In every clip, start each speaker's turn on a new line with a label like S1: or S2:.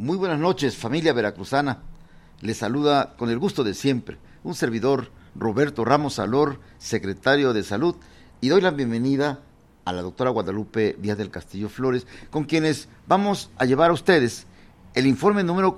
S1: Muy buenas noches, familia veracruzana. Les saluda con el gusto de siempre un servidor, Roberto Ramos Salor, secretario de Salud, y doy la bienvenida a la doctora Guadalupe Díaz del Castillo Flores, con quienes vamos a llevar a ustedes el informe número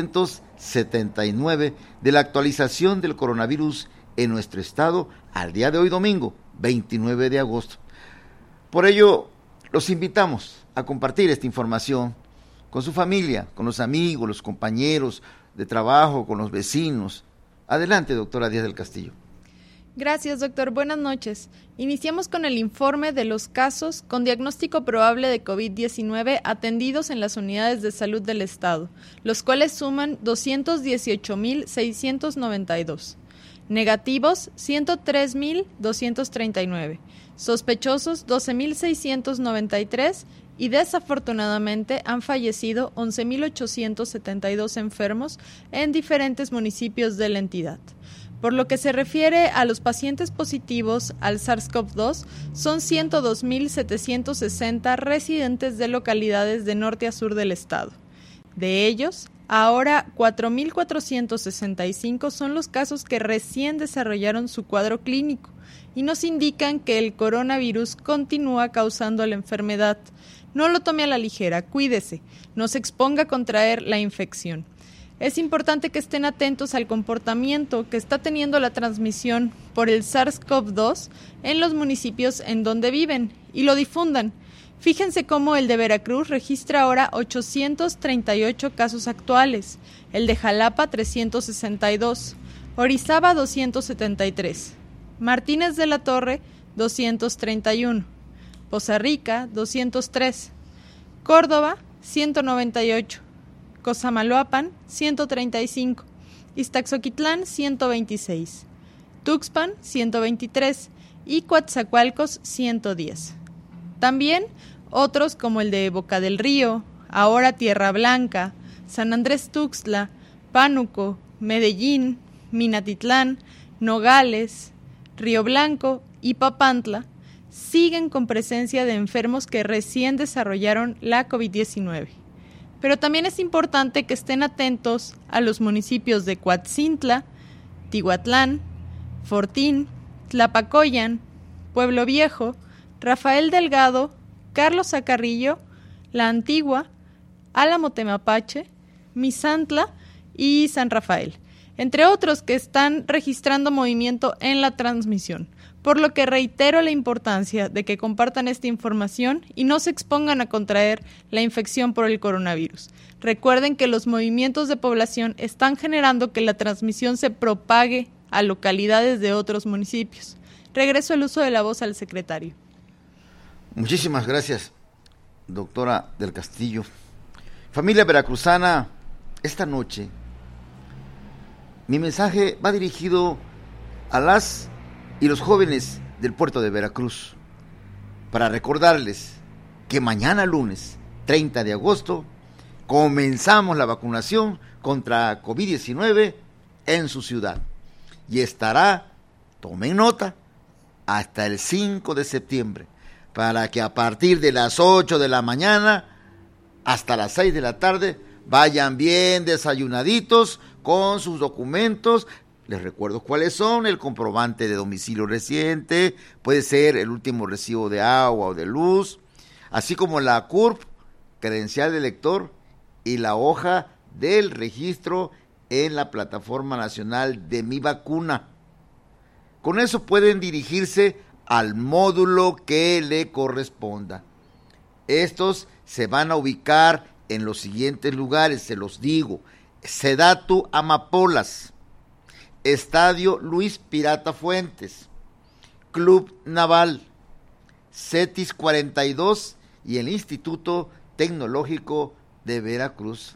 S1: 479 de la actualización del coronavirus en nuestro estado al día de hoy, domingo 29 de agosto. Por ello, los invitamos a compartir esta información con su familia, con los amigos, los compañeros de trabajo, con los vecinos. Adelante, doctora Díaz del Castillo.
S2: Gracias, doctor. Buenas noches. Iniciamos con el informe de los casos con diagnóstico probable de COVID-19 atendidos en las unidades de salud del estado, los cuales suman 218,692. Negativos, 103,239. Sospechosos, 12,693. Y desafortunadamente han fallecido 11,872 enfermos en diferentes municipios de la entidad. Por lo que se refiere a los pacientes positivos al SARS-CoV-2, son 102,760 residentes de localidades de norte a sur del estado. De ellos, ahora 4,465 son los casos que recién desarrollaron su cuadro clínico y nos indican que el coronavirus continúa causando la enfermedad. No lo tome a la ligera, cuídese, no se exponga a contraer la infección. Es importante que estén atentos al comportamiento que está teniendo la transmisión por el SARS-CoV-2 en los municipios en donde viven y lo difundan. Fíjense cómo el de Veracruz registra ahora 838 casos actuales, el de Jalapa 362, Orizaba 273, Martínez de la Torre 231, Poza Rica 203, Córdoba 198, Cosamaloapan 135, Iztaxoquitlán 126, Tuxpan 123 y Coatzacoalcos 110. También otros como el de Boca del Río, ahora Tierra Blanca, San Andrés Tuxtla, Pánuco, Medellín, Minatitlán, Nogales, Río Blanco y Papantla siguen con presencia de enfermos que recién desarrollaron la COVID-19. Pero también es importante que estén atentos a los municipios de Coatzintla, Tihuatlán, Fortín, Tlapacoyan, Pueblo Viejo, Rafael Delgado, Carlos Zacarrillo, La Antigua, Álamo Temapache, Misantla y San Rafael, entre otros que están registrando movimiento en la transmisión, por lo que reitero la importancia de que compartan esta información y no se expongan a contraer la infección por el coronavirus. Recuerden que los movimientos de población están generando que la transmisión se propague a localidades de otros municipios. Regreso el uso de la voz al secretario.
S1: Muchísimas gracias, doctora del Castillo. Familia veracruzana, esta noche mi mensaje va dirigido a las y los jóvenes del puerto de Veracruz para recordarles que mañana lunes 30 de agosto comenzamos la vacunación contra COVID-19 en su ciudad y estará, tomen nota, hasta el 5 de septiembre para que a partir de las 8 de la mañana hasta las 6 de la tarde vayan bien desayunaditos con sus documentos. Les recuerdo cuáles son: el comprobante de domicilio reciente, puede ser el último recibo de agua o de luz, así como la CURP, credencial de lector, y la hoja del registro en la Plataforma Nacional de Mi Vacuna. Con eso pueden dirigirse al módulo que le corresponda. Estos se van a ubicar en los siguientes lugares, se los digo: Sedatu Amapolas, Estadio Luis Pirata Fuentes, Club Naval, CETIS 42 y el Instituto Tecnológico de Veracruz.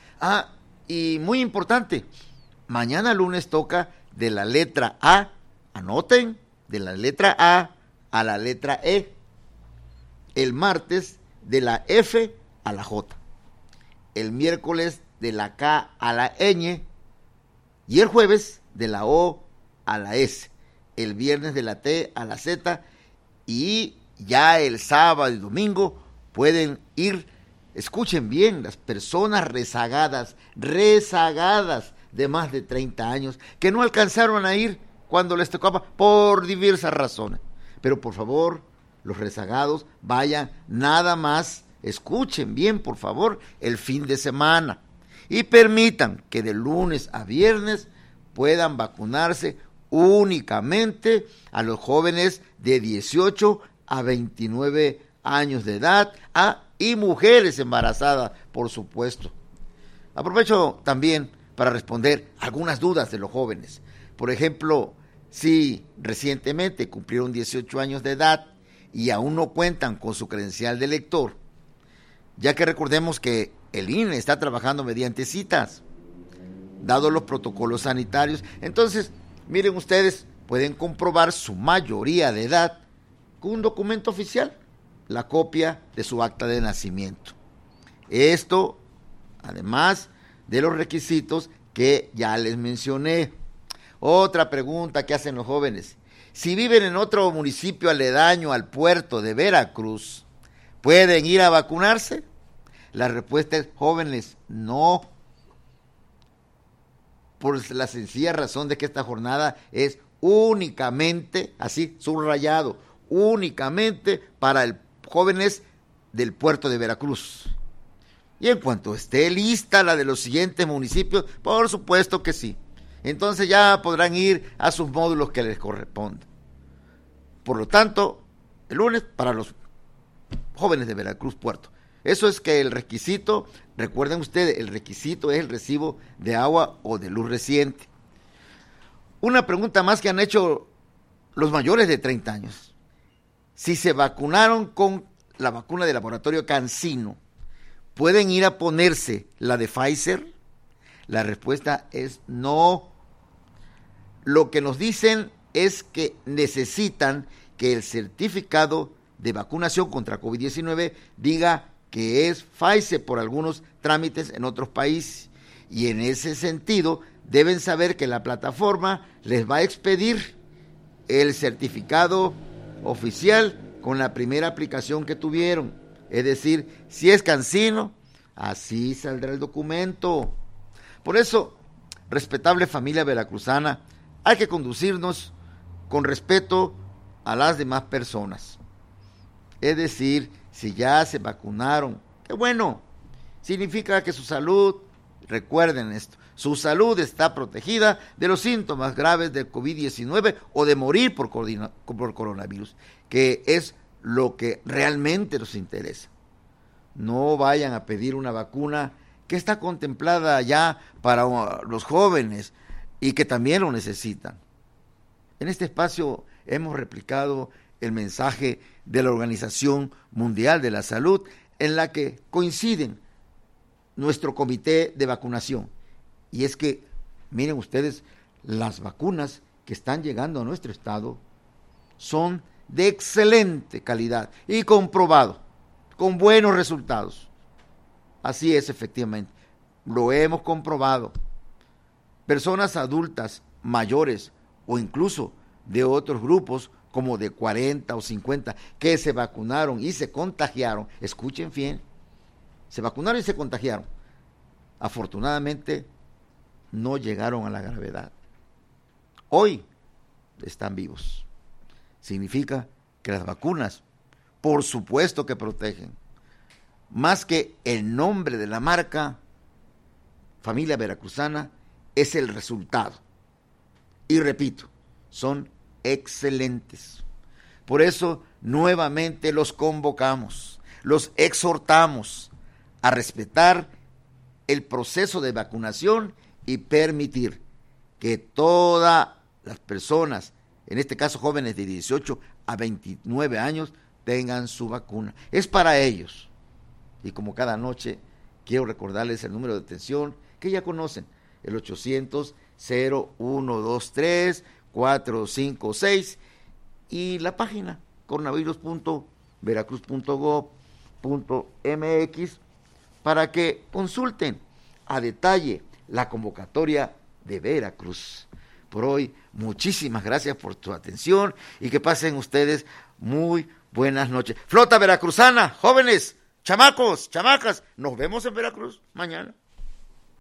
S1: Y muy importante, mañana lunes toca de la letra A, anoten, de la letra A a la letra E. El martes de la F a la J. El miércoles de la K a la ñ. Y el jueves de la O a la S. El viernes de la T a la Z. Y ya el sábado y domingo pueden ir escuchen bien, las personas rezagadas de más de 30 años, que no alcanzaron a ir cuando les tocaba por diversas razones. Pero por favor, los rezagados vayan nada más, escuchen bien por favor, el fin de semana y permitan que de lunes a viernes puedan vacunarse únicamente a los jóvenes de 18 a 29 años de edad y mujeres embarazadas, por supuesto. Aprovecho también para responder algunas dudas de los jóvenes. Por ejemplo, si recientemente cumplieron 18 años de edad y aún no cuentan con su credencial de elector, ya que recordemos que el INE está trabajando mediante citas, dados los protocolos sanitarios. Entonces, miren ustedes, pueden comprobar su mayoría de edad con un documento oficial, la copia de su acta de nacimiento. Esto, además de los requisitos que ya les mencioné. Otra pregunta que hacen los jóvenes: si viven en otro municipio aledaño al puerto de Veracruz, ¿pueden ir a vacunarse? La respuesta es: jóvenes, no. Por la sencilla razón de que esta jornada es únicamente, así subrayado, únicamente para jóvenes del puerto de Veracruz. Y en cuanto esté lista la de los siguientes municipios, por supuesto que sí. Entonces ya podrán ir a sus módulos que les correspondan. Por lo tanto, el lunes para los jóvenes de Veracruz Puerto. Eso es que el requisito, recuerden ustedes, el requisito es el recibo de agua o de luz reciente. Una pregunta más que han hecho los mayores de 30 años. Si se vacunaron con la vacuna de laboratorio CanSino, ¿pueden ir a ponerse la de Pfizer? La respuesta es no. Lo que nos dicen es que necesitan que el certificado de vacunación contra COVID-19 diga que es Pfizer por algunos trámites en otros países. Y en ese sentido, deben saber que la plataforma les va a expedir el certificado oficial con la primera aplicación que tuvieron. Es decir, si es CanSino, así saldrá el documento. Por eso, respetable familia veracruzana, hay que conducirnos con respeto a las demás personas. Es decir, si ya se vacunaron, qué bueno, significa que su salud, recuerden esto, su salud está protegida de los síntomas graves del COVID-19 o de morir por coronavirus, que es lo que realmente nos interesa. No vayan a pedir una vacuna que está contemplada ya para los jóvenes y que también lo necesitan. En este espacio hemos replicado el mensaje de la Organización Mundial de la Salud, en la que coinciden nuestro comité de vacunación. Y es que, miren ustedes, las vacunas que están llegando a nuestro estado son de excelente calidad y comprobado, con buenos resultados. Así es, efectivamente, lo hemos comprobado. Personas adultas, mayores o incluso de otros grupos como de 40 o 50 que se vacunaron y se contagiaron, escuchen bien, se vacunaron y se contagiaron. Afortunadamente no llegaron a la gravedad. Hoy están vivos. Significa que las vacunas, por supuesto que protegen. Más que el nombre de la marca, familia veracruzana, es el resultado. Y repito, son excelentes. Por eso, nuevamente los convocamos, los exhortamos a respetar el proceso de vacunación y permitir que todas las personas, en este caso jóvenes de 18 a 29 años, tengan su vacuna. Es para ellos. Y como cada noche, quiero recordarles el número de atención que ya conocen, el 800-0123-456 y la página coronavirus.veracruz.gov.mx para que consulten a detalle la convocatoria de Veracruz. Por hoy, muchísimas gracias por tu atención y que pasen ustedes muy buenas noches. Flota veracruzana, jóvenes, Chamacos, chamacas, nos vemos en Veracruz mañana.